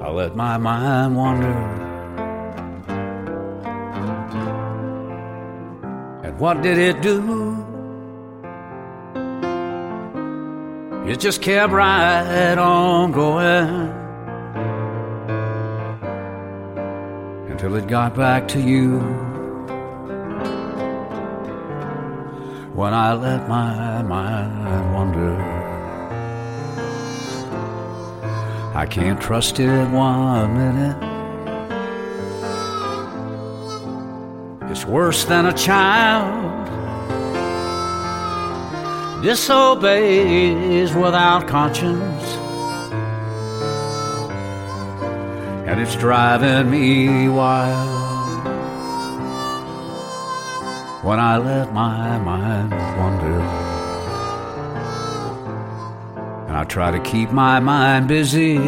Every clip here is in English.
I let my mind wander. And what did it do? It just kept right on going until it got back to you. When I let my mind wander, I can't trust it 1 minute. It's worse than a child disobeys without conscience, and it's driving me wild. When I let my mind wander, and I try to keep my mind busy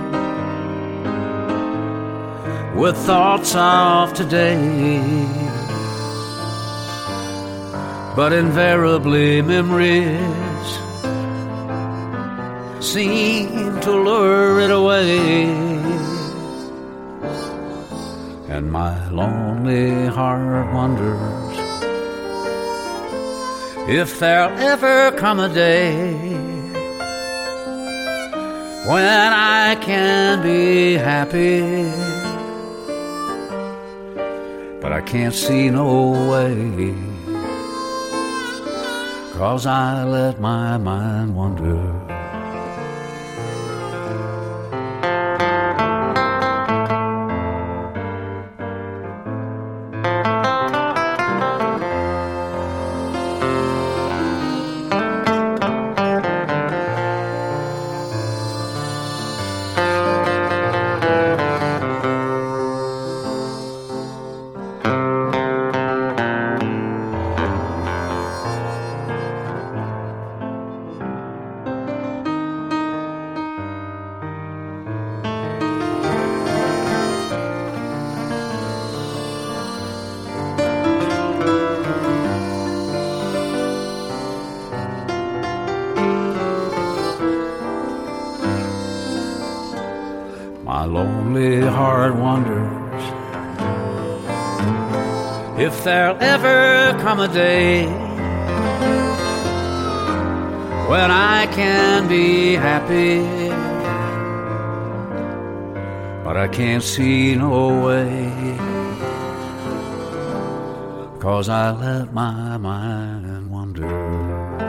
with thoughts of today, but invariably memories seem to lure it away, and my lonely heart wonders if there'll ever come a day when I can be happy, but I can't see no way, 'cause I let my mind wander. My lonely heart wonders if there'll ever come a day when I can be happy, but I can't see no way, 'cause I let my mind wander.